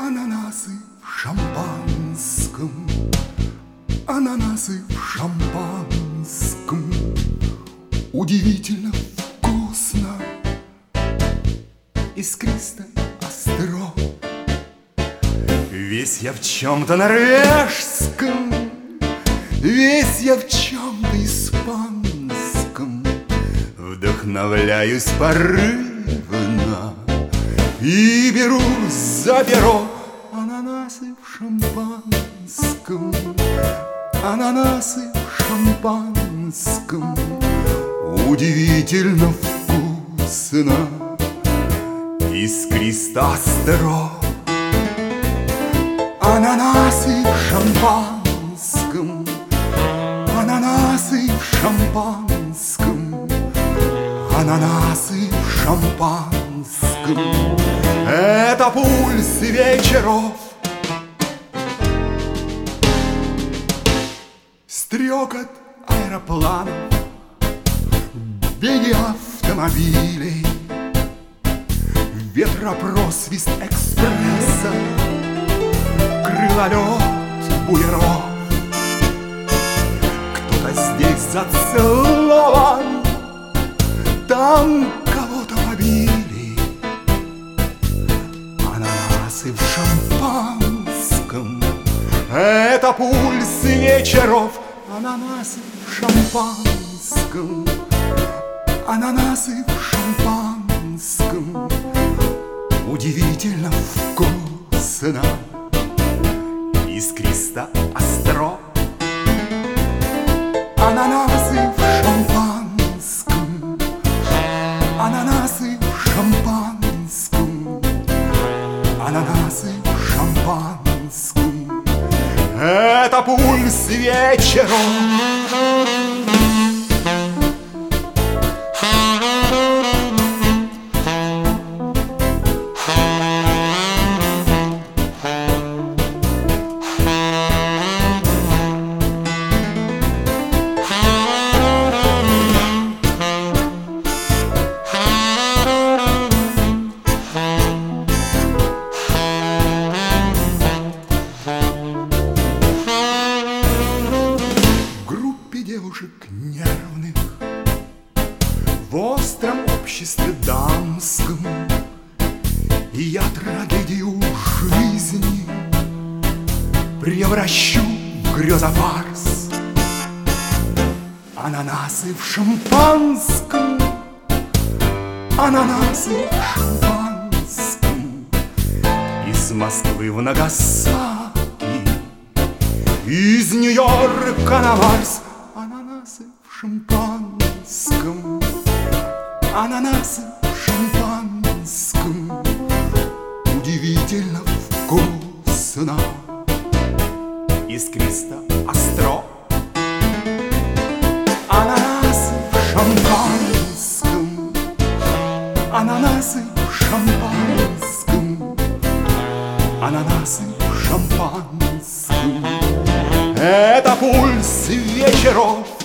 Ананасы в шампанском, ананасы в шампанском. Удивительно вкусно, искристо, остро. Весь я в чем-то норвежском, весь я в чем-то испанском. Вдохновляюсь порывно и беру за перо ананасы в шампанском, ананасы в шампанском. Удивительно вкусно, искристо, остро. Ананасы в шампанском, ананасы в шампанском, ананасы в шампанском. Это пульс вечеров, стрекот аэропланов, беги автомобилей, ветропросвист экспресса, крылолет буеров. Кто-то здесь зацелован, там кого-то побили. Ананасы в шампанском, это пульс вечеров. Ананасы в шампанском, ананасы в шампанском. Удивительно вкусно, искристо, остро. Ананасы в шампанском, ананасы в шампанском, ананасы в шампанском. Это пульс вечером. Девушек нервных в остром обществе дамском, и я трагедию жизни превращу в грезофарс. Ананасы в шампанском, ананасы в шампанском. Из Москвы в Нагасаки, из Нью-Йорка на Марс. Ананасы в шампанском, ананасы в шампанском. Удивительно вкусно, искристо, остро. Ананасы в шампанском, ананасы в шампанском, ананасы в шампанском. Это пульс вечеров.